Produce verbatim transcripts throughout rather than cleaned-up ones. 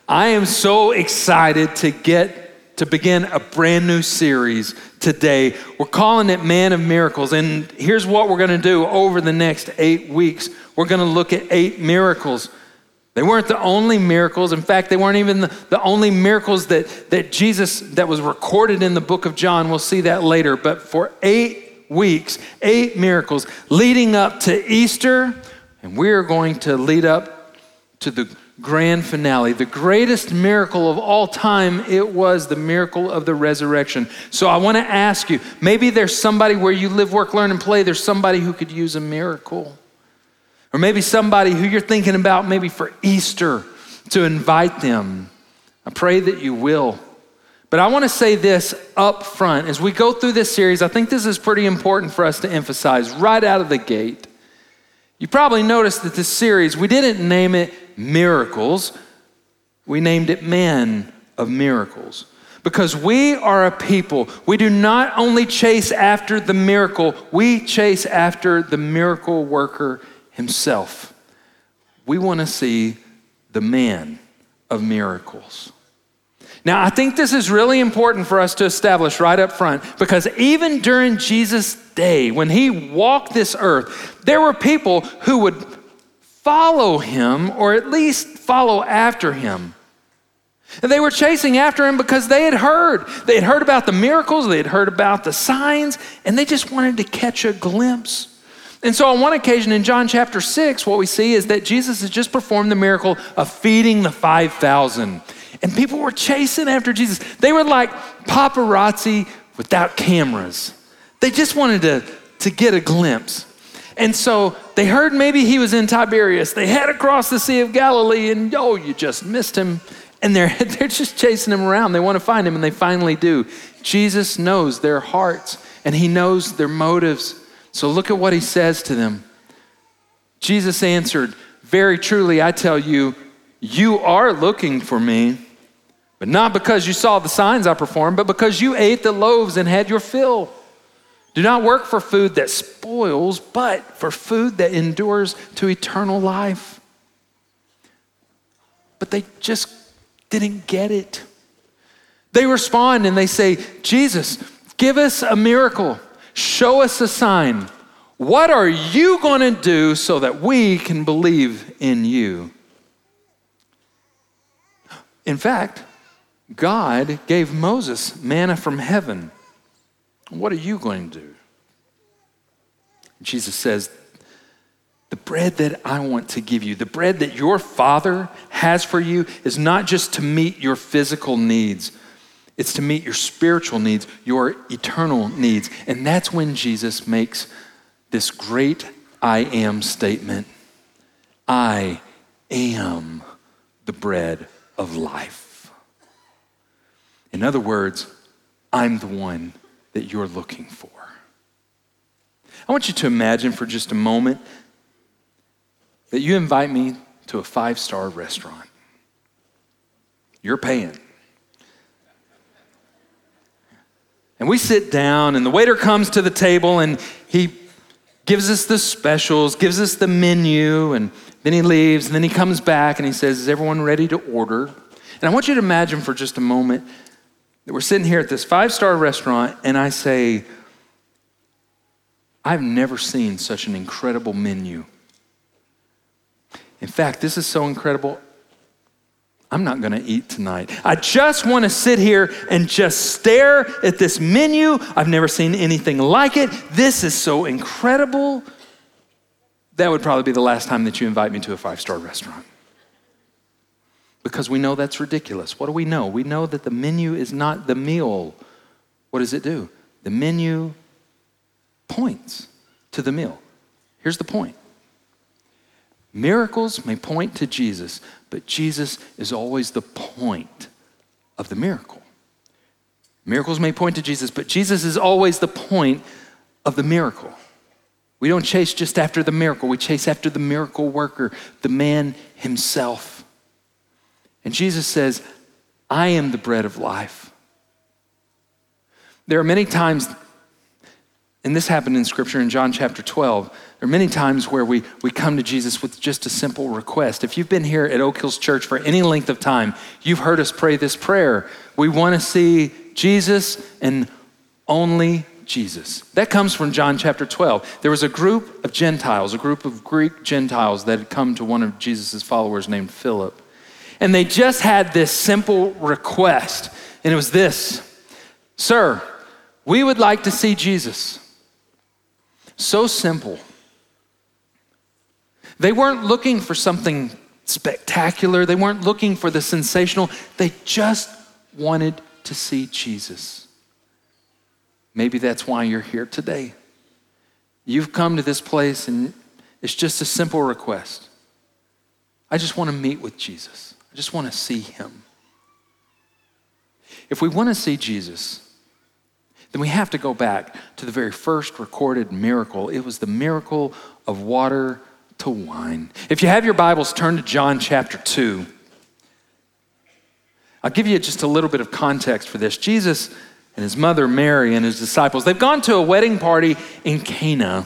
I am so excited to get to begin a brand new series today. We're calling it Man of Miracles. And here's what we're going to do over the next eight weeks. We're going to look at eight miracles. They weren't the only miracles. In fact, they weren't even the, the only miracles that, that Jesus, that was recorded in the book of John. We'll see that later. But for eight weeks, eight miracles leading up to Easter, and we're going to lead up to the grand finale, the greatest miracle of all time. It was the miracle of the resurrection. So I want to ask you, maybe there's somebody where you live, work, learn, and play. There's somebody who could use a miracle. Or maybe somebody who you're thinking about maybe for Easter to invite them. I pray that you will. But I want to say this up front. As we go through this series, I think this is pretty important for us to emphasize right out of the gate. You probably noticed that this series, we didn't name it Miracles. We named it Man of Miracles. Because we are a people, we do not only chase after the miracle, we chase after the miracle worker himself. We want to see the Man of Miracles. Now, I think this is really important for us to establish right up front, because even during Jesus' day, when he walked this earth, there were people who would follow him, or at least follow after him. And they were chasing after him because they had heard. They had heard about the miracles, they had heard about the signs, and they just wanted to catch a glimpse. And so on one occasion in John chapter six, what we see is that Jesus has just performed the miracle of feeding the five thousand. And people were chasing after Jesus. They were like paparazzi without cameras. They just wanted to, to get a glimpse. And so they heard maybe he was in Tiberias. They head across the Sea of Galilee and, oh, you just missed him. And they're, they're just chasing him around. They want to find him, and they finally do. Jesus knows their hearts, and he knows their motives. So look at what he says to them. Jesus answered, "Very truly, I tell you, you are looking for me, but not because you saw the signs I performed, but because you ate the loaves and had your fill. Do not work for food that spoils, but for food that endures to eternal life." But they just didn't get it. They respond and they say, "Jesus, give us a miracle. Show us a sign. What are you going to do so that we can believe in you?" In fact, God gave Moses manna from heaven. What are you going to do? Jesus says, the bread that I want to give you, the bread that your Father has for you, is not just to meet your physical needs. It's to meet your spiritual needs, your eternal needs. And that's when Jesus makes this great I am statement. I am the bread of life. In other words, I'm the one that you're looking for. I want you to imagine for just a moment that you invite me to a five-star restaurant. You're paying. And we sit down, and the waiter comes to the table, and he gives us the specials, gives us the menu, and then he leaves, and then he comes back, and he says, "Is everyone ready to order?" And I want you to imagine for just a moment that we're sitting here at this five-star restaurant, and I say, I've never seen such an incredible menu. In fact, this is so incredible, I'm not going to eat tonight. I just want to sit here and just stare at this menu. I've never seen anything like it. This is so incredible. That would probably be the last time that you invite me to a five-star restaurant. Because we know that's ridiculous. What do we know? We know that the menu is not the meal. What does it do? The menu points to the meal. Here's the point. Miracles may point to Jesus, but Jesus is always the point of the miracle. Miracles may point to Jesus, but Jesus is always the point of the miracle. We don't chase just after the miracle. We chase after the miracle worker, the man himself. And Jesus says, I am the bread of life. There are many times And this happened in Scripture in John chapter twelve. There are many times where we, we come to Jesus with just a simple request. If you've been here at Oak Hills Church for any length of time, you've heard us pray this prayer. We want to see Jesus and only Jesus. That comes from John chapter twelve. There was a group of Gentiles, a group of Greek Gentiles that had come to one of Jesus' followers named Philip. And they just had this simple request. And it was this: "Sir, we would like to see Jesus." So simple. They weren't looking for something spectacular. They weren't looking for the sensational. They just wanted to see Jesus. Maybe that's why you're here today. You've come to this place and it's just a simple request. I just want to meet with Jesus. I just want to see him. If we want to see Jesus, then we have to go back to the very first recorded miracle. It was the miracle of water to wine. If you have your Bibles, turn to John chapter two. I'll give you just a little bit of context for this. Jesus and his mother Mary and his disciples, they've gone to a wedding party in Cana.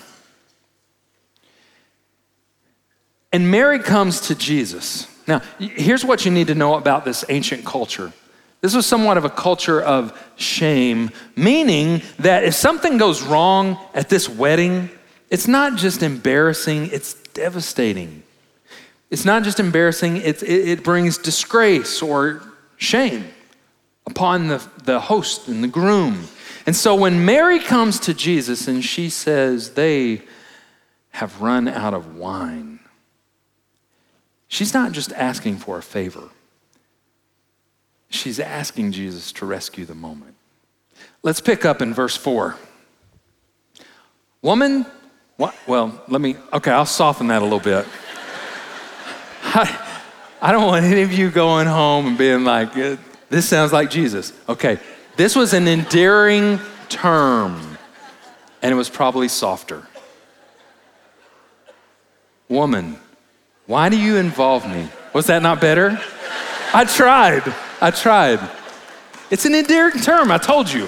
And Mary comes to Jesus. Now, here's what you need to know about this ancient culture. This was somewhat of a culture of shame, meaning that if something goes wrong at this wedding, it's not just embarrassing, it's devastating. It's not just embarrassing, it's, it, it brings disgrace or shame upon the, the host and the groom. And so when Mary comes to Jesus and she says, "They have run out of wine," she's not just asking for a favor. She's asking Jesus to rescue the moment. Let's pick up in verse four. "Woman," what? Well, let me, okay, I'll soften that a little bit. I, I don't want any of you going home and being like, "This sounds like Jesus." Okay, this was an endearing term, and it was probably softer. "Woman, why do you involve me?" Was that not better? I tried. I tried. It's an endearing term, I told you.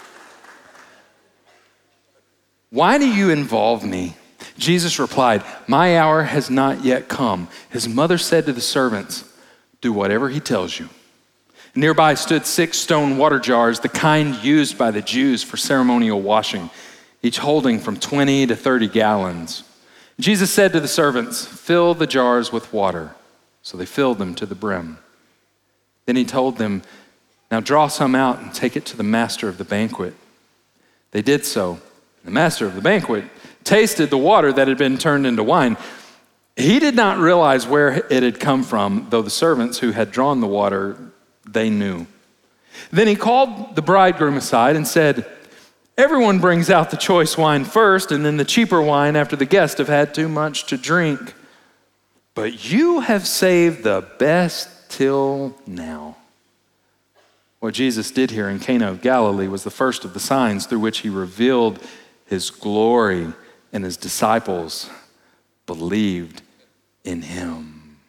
"Why do you involve me?" Jesus replied, "My hour has not yet come." His mother said to the servants, "Do whatever he tells you." Nearby stood six stone water jars, the kind used by the Jews for ceremonial washing, each holding from twenty to thirty gallons. Jesus said to the servants, "Fill the jars with water." So they filled them to the brim. Then he told them, "Now draw some out and take it to the master of the banquet." They did so. The master of the banquet tasted the water that had been turned into wine. He did not realize where it had come from, though the servants who had drawn the water, they knew. Then he called the bridegroom aside and said, "Everyone brings out the choice wine first, and then the cheaper wine after the guests have had too much to drink. But you have saved the best till now." What Jesus did here in Cana of Galilee was the first of the signs through which he revealed his glory, and his disciples believed in him.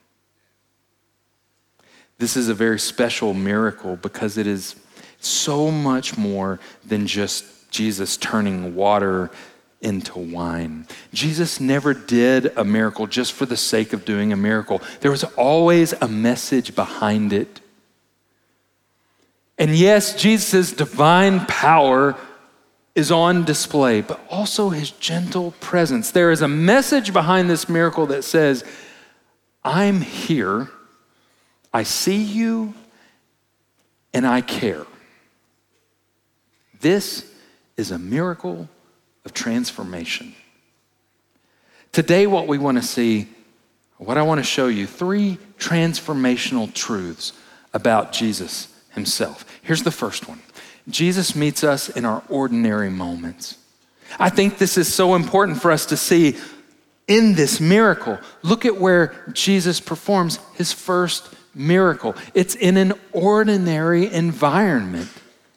This is a very special miracle because it is so much more than just Jesus turning water into wine. Jesus never did a miracle just for the sake of doing a miracle. There was always a message behind it. And yes, Jesus' divine power is on display, but also his gentle presence. There is a message behind this miracle that says, "I'm here, I see you, and I care." This is a miracle of transformation. Today, what we want to see, what I want to show you, three transformational truths about Jesus himself. Here's the first one. Jesus meets us in our ordinary moments. I think this is so important for us to see in this miracle. Look at where Jesus performs his first miracle. It's in an ordinary environment.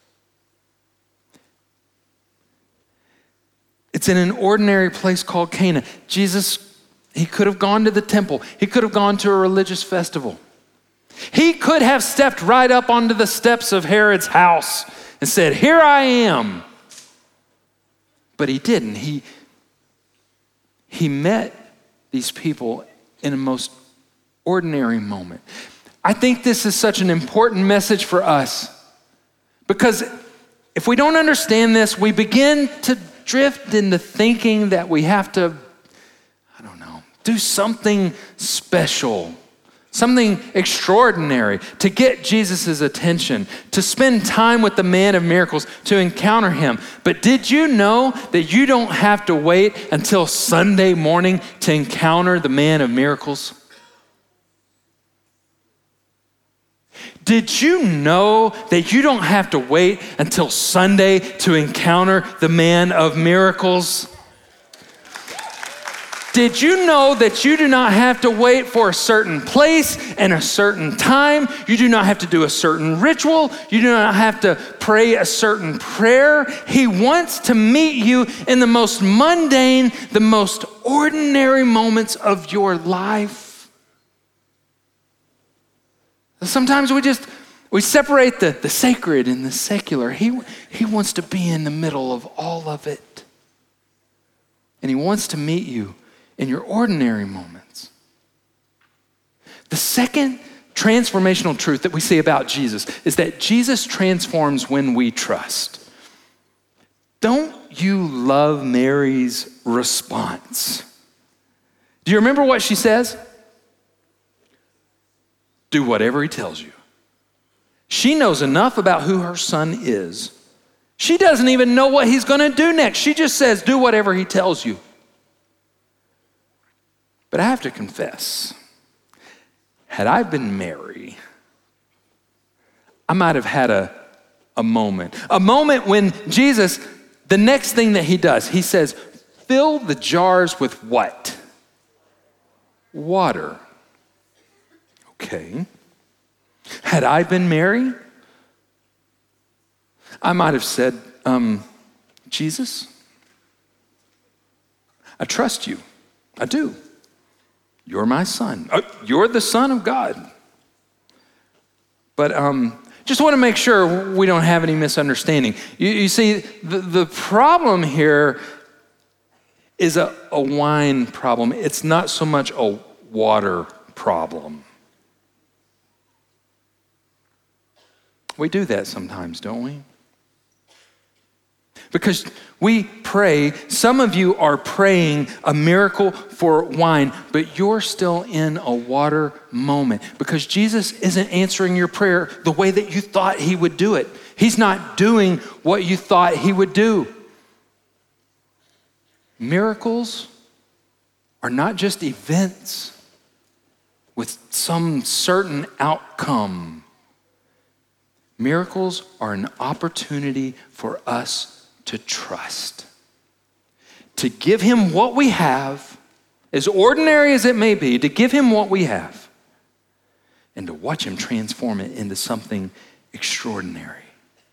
It's in an ordinary place called Cana. Jesus, he could have gone to the temple. He could have gone to a religious festival. He could have stepped right up onto the steps of Herod's house and said, "Here I am." but he didn't. He, he met these people in a most ordinary moment. I think this is such an important message for us because if we don't understand this, we begin to drift into thinking that we have to, I don't know, do something special, something extraordinary to get Jesus' attention, to spend time with the man of miracles, to encounter him. But did you know that you don't have to wait until Sunday morning to encounter the man of miracles? Did you know that you don't have to wait until Sunday to encounter the man of miracles? Did you know that you do not have to wait for a certain place and a certain time? You do not have to do a certain ritual. You do not have to pray a certain prayer. He wants to meet you in the most mundane, the most ordinary moments of your life. Sometimes we just, we separate the, the sacred and the secular. He, he wants to be in the middle of all of it. And he wants to meet you in your ordinary moments. The second transformational truth that we see about Jesus is that Jesus transforms when we trust. Don't you love Mary's response? Do you remember what she says? Do whatever he tells you. She knows enough about who her son is. She doesn't even know what he's going to do next. She just says, do whatever he tells you. But I have to confess, had I been Mary, I might have had a, a moment. A moment when Jesus, the next thing that he does, he says, fill the jars with what? Water. Okay. Had I been Mary, I might have said, um, Jesus, I trust you. I do. You're my son. Uh, you're the Son of God. But um, just want to make sure we don't have any misunderstanding. You, you see, the, the problem here is a, a wine problem. It's not so much a water problem. We do that sometimes, don't we? Because we pray, some of you are praying a miracle for wine, but you're still in a water moment because Jesus isn't answering your prayer the way that you thought he would do it. He's not doing what you thought he would do. Miracles are not just events with some certain outcome. Miracles are an opportunity for us to trust, to give him what we have, as ordinary as it may be, to give him what we have, and to watch him transform it into something extraordinary.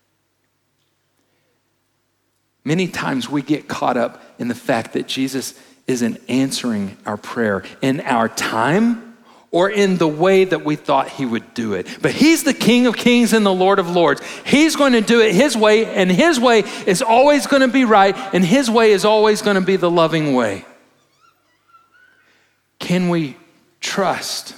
Many times we get caught up in the fact that Jesus isn't answering our prayer in our time or in the way that we thought he would do it. But he's the King of Kings and the Lord of Lords. He's going to do it his way, and his way is always going to be right, and his way is always going to be the loving way. Can we trust?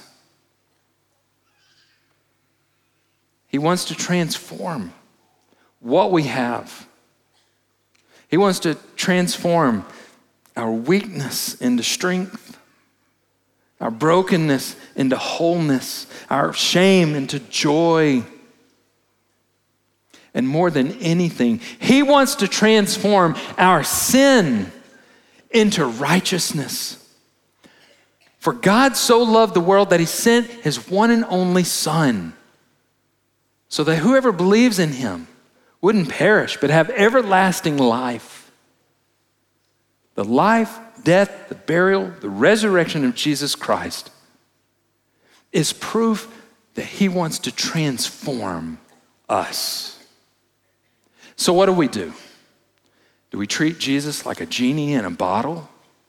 He wants to transform what we have. He wants to transform our weakness into strength, our brokenness into wholeness, our shame into joy. And more than anything, he wants to transform our sin into righteousness. For God so loved the world that he sent his one and only Son, so that whoever believes in him wouldn't perish, but have everlasting life. The life, death, the burial, the resurrection of Jesus Christ is proof that he wants to transform us. So what do we do? Do we treat Jesus like a genie in a bottle?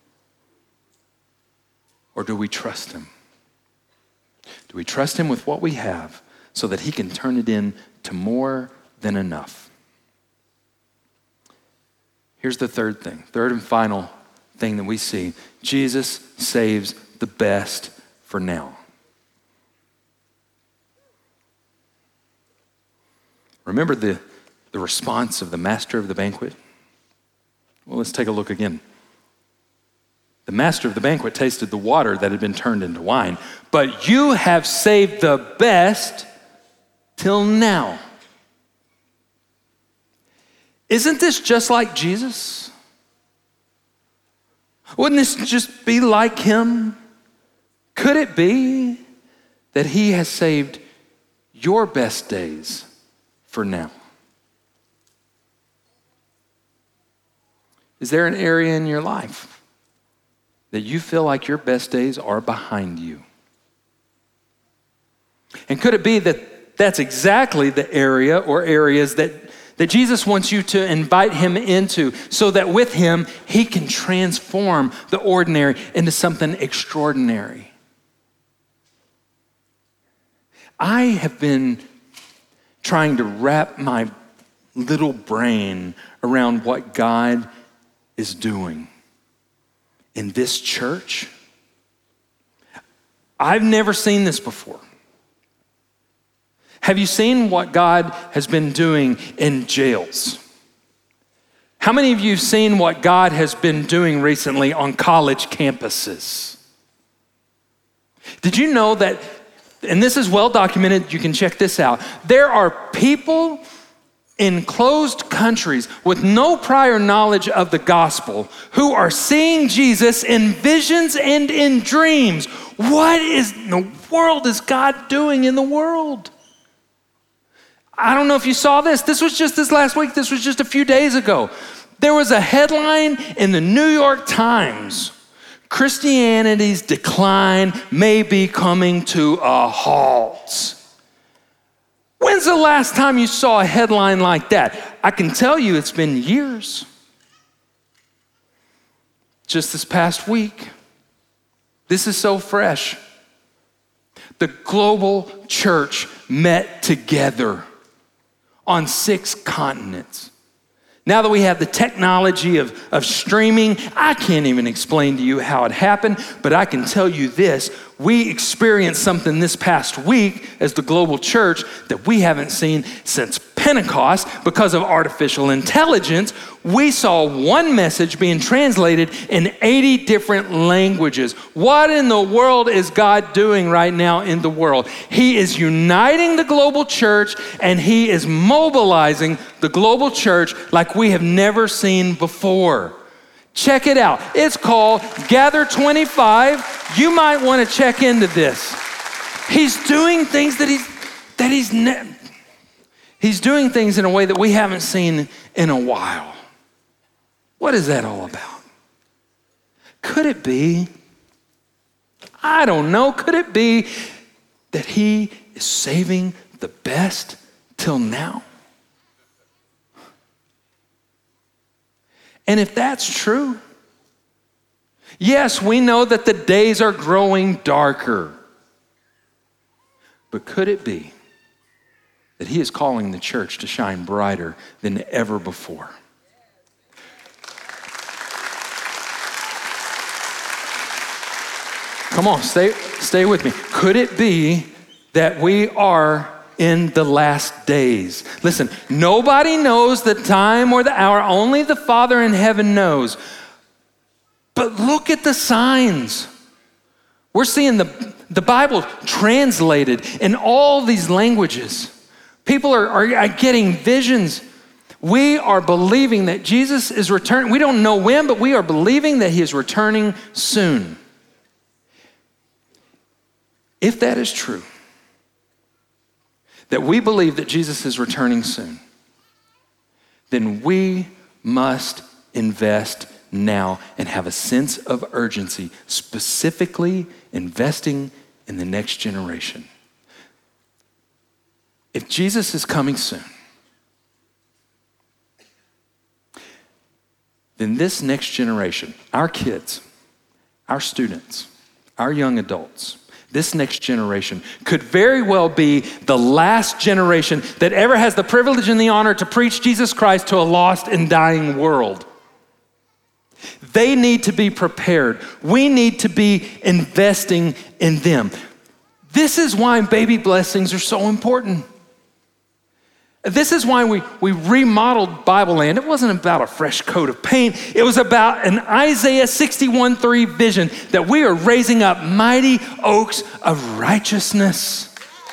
Or do we trust him? Do we trust him with what we have so that he can turn it into more than enough? Here's the third thing, third and final thing that we see. Jesus saves the best for now. Remember the, the response of the master of the banquet? Well, let's take a look again. The master of the banquet tasted the water that had been turned into wine, but you have saved the best till now. Isn't this just like Jesus? Wouldn't this just be like him? Could it be that he has saved your best days for now? Is there an area in your life that you feel like your best days are behind you? And could it be that that's exactly the area or areas that, that Jesus wants you to invite him into so that with him, he can transform the ordinary into something extraordinary? I have been trying to wrap my little brain around what God is doing in this church. I've never seen this before. Have you seen what God has been doing in jails? How many of you have seen what God has been doing recently on college campuses? Did you know that, and this is well documented, you can check this out, there are people in closed countries with no prior knowledge of the gospel who are seeing Jesus in visions and in dreams. What is in the world is God doing in the world? I don't know if you saw this. This was just this last week. This was just a few days ago. There was a headline in the New York Times. Christianity's decline may be coming to a halt. When's the last time you saw a headline like that? I can tell you it's been years. Just this past week. This is so fresh. The global church met together on six continents. Now that we have the technology of, of streaming, I can't even explain to you how it happened, but I can tell you this. We experienced something this past week as the global church that we haven't seen since Pentecost because of artificial intelligence. We saw one message being translated in eighty different languages. What in the world is God doing right now in the world? He is uniting the global church and he is mobilizing the global church like we have never seen before. Check it out. It's called Gather twenty-five. You might want to check into this. He's doing things that he's that he's ne- he's doing things in a way that we haven't seen in a while. What is that all about? Could it be? I don't know. Could it be that he is saving the best till now? And if that's true, yes, we know that the days are growing darker. But could it be that he is calling the church to shine brighter than ever before? Come on, stay, stay with me. Could it be that we are in the last days? Listen, nobody knows the time or the hour, only the Father in heaven knows. But look at the signs. We're seeing the, the Bible translated in all these languages. People are, are getting visions. We are believing that Jesus is returning. We don't know when, but we are believing that he is returning soon. If that is true, that we believe that Jesus is returning soon, then we must invest now and have a sense of urgency, specifically investing in the next generation. If Jesus is coming soon, then this next generation, our kids, our students, our young adults, this next generation could very well be the last generation that ever has the privilege and the honor to preach Jesus Christ to a lost and dying world. They need to be prepared. We need to be investing in them. This is why baby blessings are so important. This is why we, we remodeled Bible Land. It wasn't about a fresh coat of paint. It was about an Isaiah sixty-one three vision that we are raising up mighty oaks of righteousness.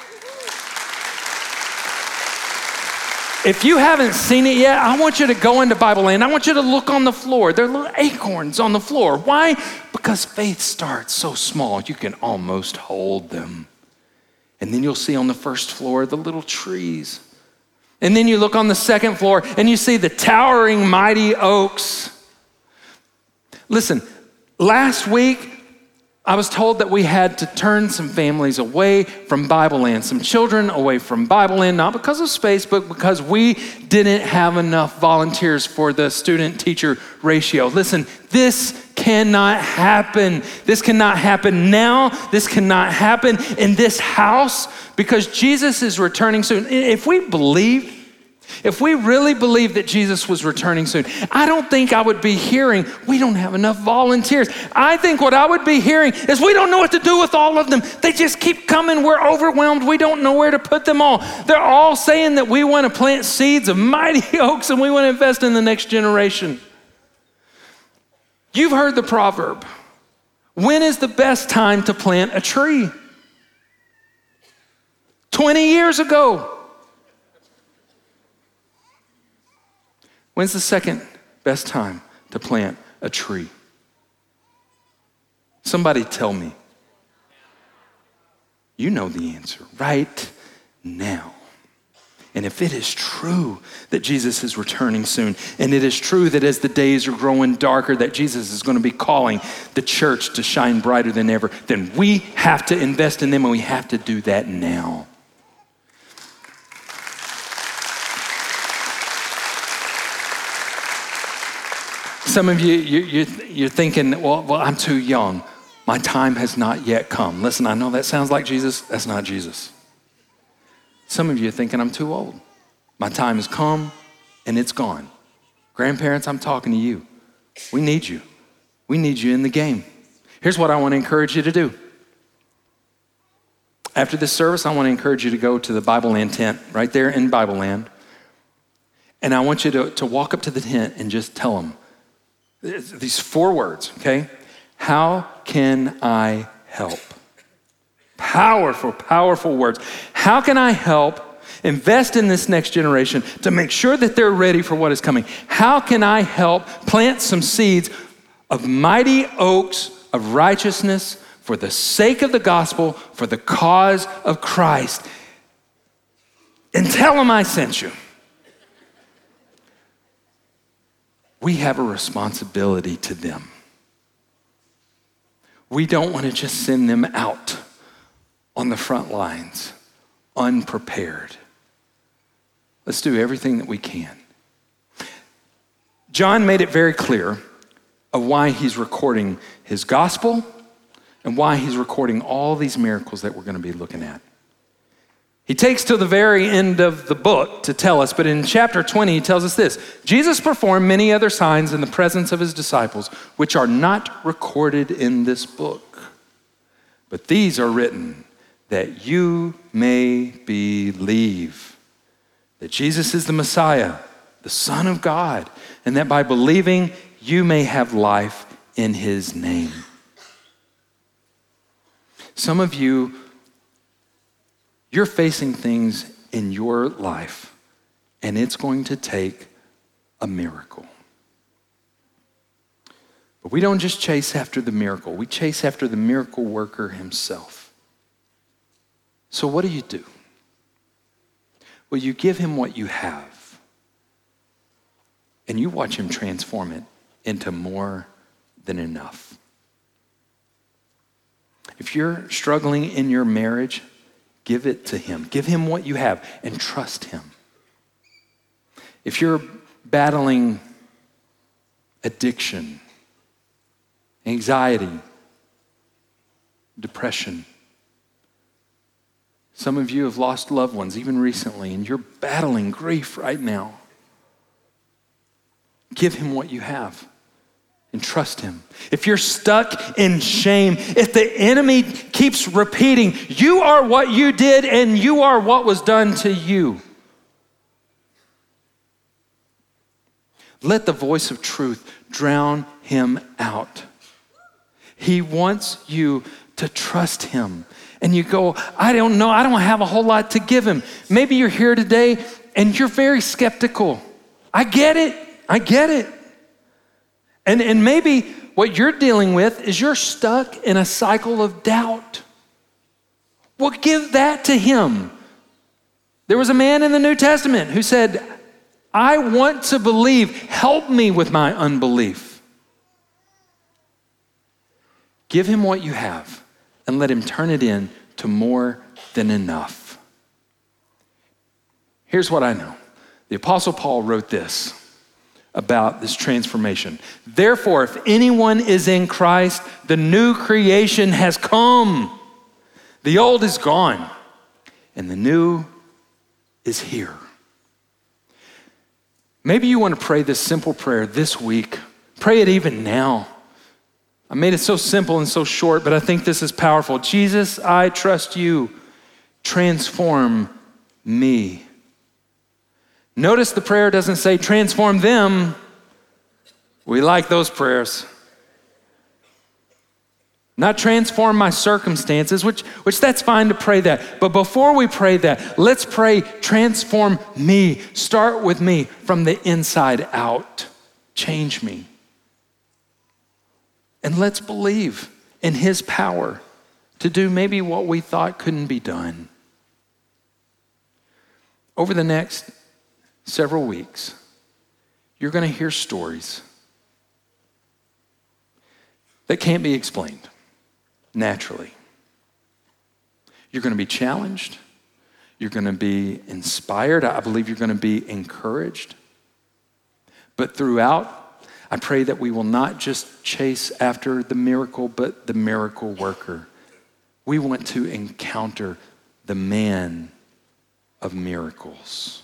If you haven't seen it yet, I want you to go into Bible Land. I want you to look on the floor. There are little acorns on the floor. Why? Because faith starts so small, you can almost hold them. And then you'll see on the first floor the little trees. And then you look on the second floor and you see the towering mighty oaks. Listen, last week, I was told that we had to turn some families away from Bible Land, some children away from Bible Land, not because of space, but because we didn't have enough volunteers for the student-teacher ratio. Listen, this cannot happen. This cannot happen now. This cannot happen in this house because Jesus is returning soon. If we believe If we really believed that Jesus was returning soon, I don't think I would be hearing, we don't have enough volunteers. I think what I would be hearing is we don't know what to do with all of them. They just keep coming. We're overwhelmed. We don't know where to put them all. They're all saying that we want to plant seeds of mighty oaks and we want to invest in the next generation. You've heard the proverb, when is the best time to plant a tree? twenty years ago. When's the second best time to plant a tree? Somebody tell me. You know the answer, right now. And if it is true that Jesus is returning soon, and it is true that as the days are growing darker, that Jesus is going to be calling the church to shine brighter than ever, then we have to invest in them and we have to do that now. Some of you, you, you, you're thinking, well, well, I'm too young. My time has not yet come. Listen, I know that sounds like Jesus. That's not Jesus. Some of you are thinking, I'm too old. My time has come and it's gone. Grandparents, I'm talking to you. We need you. We need you in the game. Here's what I want to encourage you to do. After this service, I want to encourage you to go to the Bible Land tent right there in Bible Land. And I want you to, to walk up to the tent and just tell them, these four words, okay? How can I help? Powerful, powerful words. How can I help invest in this next generation to make sure that they're ready for what is coming? How can I help plant some seeds of mighty oaks of righteousness for the sake of the gospel, for the cause of Christ? And tell them I sent you. We have a responsibility to them. We don't want to just send them out on the front lines, unprepared. Let's do everything that we can. John made it very clear of why he's recording his gospel and why he's recording all these miracles that we're going to be looking at. He takes to the very end of the book to tell us, but in chapter twenty, he tells us this: Jesus performed many other signs in the presence of his disciples, which are not recorded in this book. But these are written that you may believe that Jesus is the Messiah, the Son of God, and that by believing you may have life in his name. Some of you, you're facing things in your life, and it's going to take a miracle. But we don't just chase after the miracle. We chase after the miracle worker himself. So what do you do? Well, you give him what you have, and you watch him transform it into more than enough. If you're struggling in your marriage, give it to him. Give him what you have and trust him. If you're battling addiction, anxiety, depression, some of you have lost loved ones even recently and you're battling grief right now, give him what you have and trust him. If you're stuck in shame, if the enemy keeps repeating, you are what you did and you are what was done to you, let the voice of truth drown him out. He wants you to trust him. And you go, I don't know, I don't have a whole lot to give him. Maybe you're here today and you're very skeptical. I get it, I get it. And, and maybe what you're dealing with is you're stuck in a cycle of doubt. Well, give that to him. There was a man in the New Testament who said, I want to believe, help me with my unbelief. Give him what you have and let him turn it in to more than enough. Here's what I know. The Apostle Paul wrote this about this transformation. Therefore, if anyone is in Christ, the new creation has come. The old is gone, and the new is here. Maybe you want to pray this simple prayer this week. Pray it even now. I made it so simple and so short, but I think this is powerful. Jesus, I trust you. Transform me. Notice the prayer doesn't say transform them. We like those prayers. Not transform my circumstances, which, which that's fine to pray that. But before we pray that, let's pray transform me. Start with me from the inside out. Change me. And let's believe in his power to do maybe what we thought couldn't be done. Over the next several weeks, you're going to hear stories that can't be explained naturally. You're going to be challenged. You're going to be inspired. I believe you're going to be encouraged. But throughout, I pray that we will not just chase after the miracle, but the miracle worker. We want to encounter the man of miracles.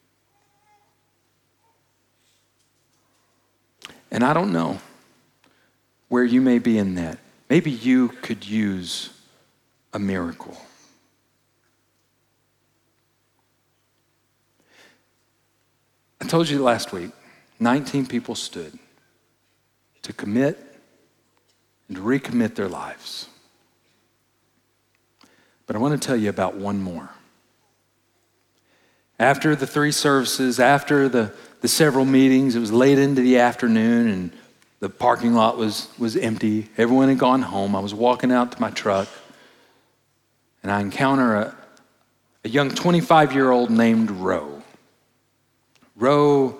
And I don't know where you may be in that. Maybe you could use a miracle. I told you last week, nineteen people stood to commit and to recommit their lives. But I want to tell you about one more. After the three services, after the, the several meetings, it was late into the afternoon and the parking lot was, was empty. Everyone had gone home. I was walking out to my truck and I encounter a, a young twenty-five-year-old named Roe. Roe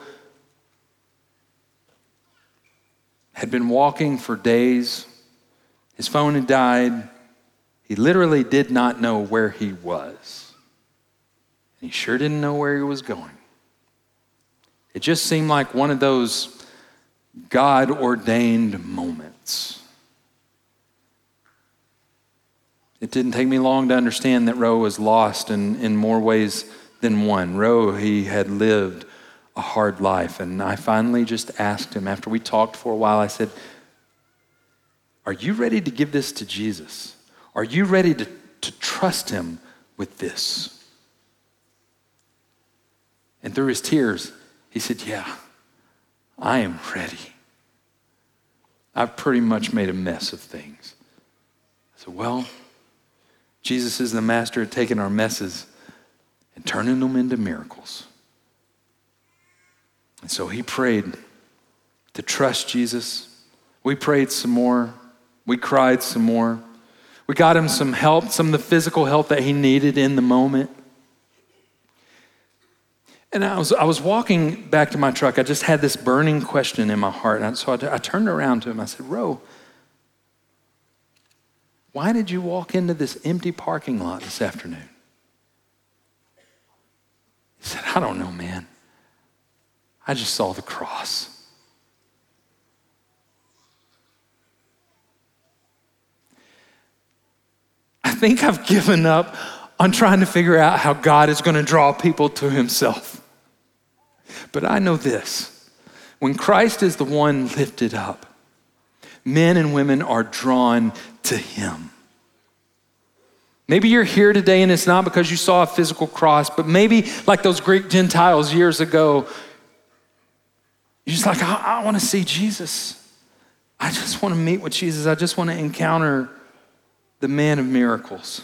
had been walking for days. His phone had died. He literally did not know where he was. And he sure didn't know where he was going. It just seemed like one of those God-ordained moments. It didn't take me long to understand that Roe was lost in, in more ways than one. Roe, he had lived a hard life. And I finally just asked him, after we talked for a while, I said, are you ready to give this to Jesus? Are you ready to, to trust him with this? And through his tears, he said, yeah, I am ready. I've pretty much made a mess of things. I said, well, Jesus is the master at taking our messes and turning them into miracles. And so he prayed to trust Jesus. We prayed some more. We cried some more. We got him some help, some of the physical help that he needed in the moment. And I was I was walking back to my truck. I just had this burning question in my heart. And so I, I turned around to him. I said, Roe, why did you walk into this empty parking lot this afternoon? He said, I don't know, man. I just saw the cross. I think I've given up on trying to figure out how God is going to draw people to himself. But I know this. When Christ is the one lifted up, men and women are drawn to him. Maybe you're here today and it's not because you saw a physical cross, but maybe like those Greek Gentiles years ago, you're just like, I, I want to see Jesus. I just want to meet with Jesus. I just want to encounter the man of miracles.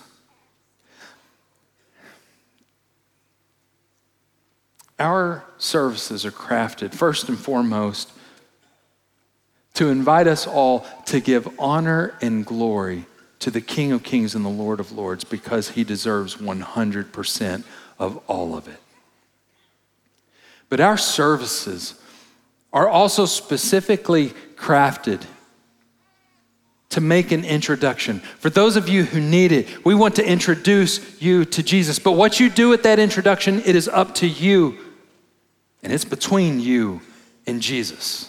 Our services are crafted, first and foremost, to invite us all to give honor and glory to the King of Kings and the Lord of Lords, because he deserves one hundred percent of all of it. But our services are also specifically crafted to make an introduction. For those of you who need it, we want to introduce you to Jesus. But what you do at that introduction, it is up to you, and it's between you and Jesus.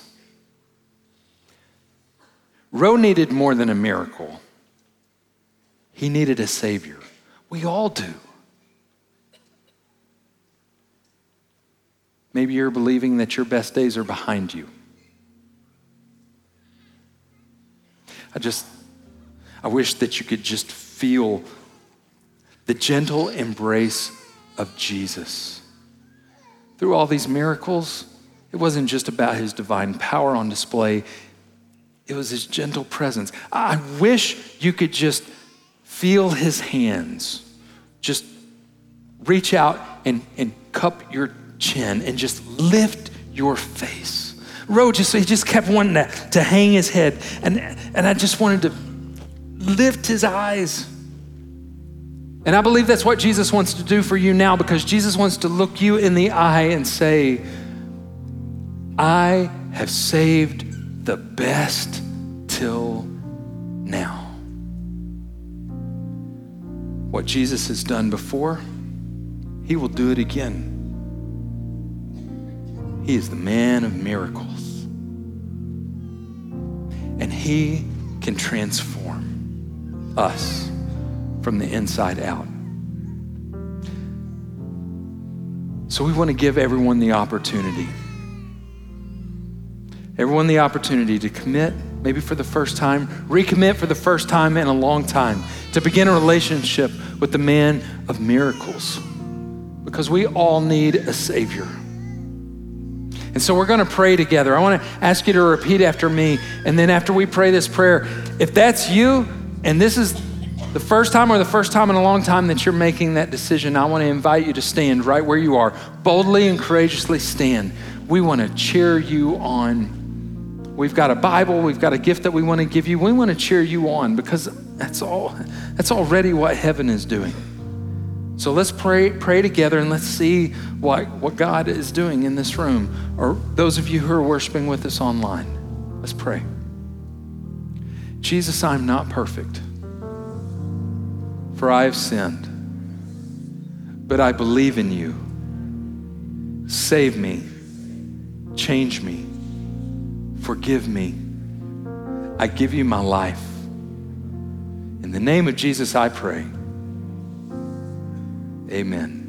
Roe needed more than a miracle. He needed a Savior. We all do. Maybe you're believing that your best days are behind you. I just, I wish that you could just feel the gentle embrace of Jesus. Through all these miracles, it wasn't just about his divine power on display. It was his gentle presence. I wish you could just feel his hands. Just reach out and, and cup your chin and just lift your face. Roe just, he just kept wanting to, to hang his head. And, and I just wanted to lift his eyes. And I believe that's what Jesus wants to do for you now, because Jesus wants to look you in the eye and say, I have saved the best till now. What Jesus has done before, he will do it again. He is the man of miracles. And he can transform us from the inside out. So we want to give everyone the opportunity. Everyone the opportunity to commit, maybe for the first time, recommit for the first time in a long time, to begin a relationship with the man of miracles. Because we all need a Savior. And so we're going to pray together. I want to ask you to repeat after me. And then after we pray this prayer, if that's you, and this is the first time or the first time in a long time that you're making that decision, I want to invite you to stand right where you are. Boldly and courageously stand. We want to cheer you on. We've got a Bible. We've got a gift that we want to give you. We want to cheer you on, because that's all. That's already what heaven is doing. So let's pray pray together, and let's see what, what God is doing in this room, or those of you who are worshiping with us online. Let's pray. Jesus, I'm not perfect, for I have sinned, but I believe in you. Save me, change me, forgive me. I give you my life. In the name of Jesus, I pray. Amen.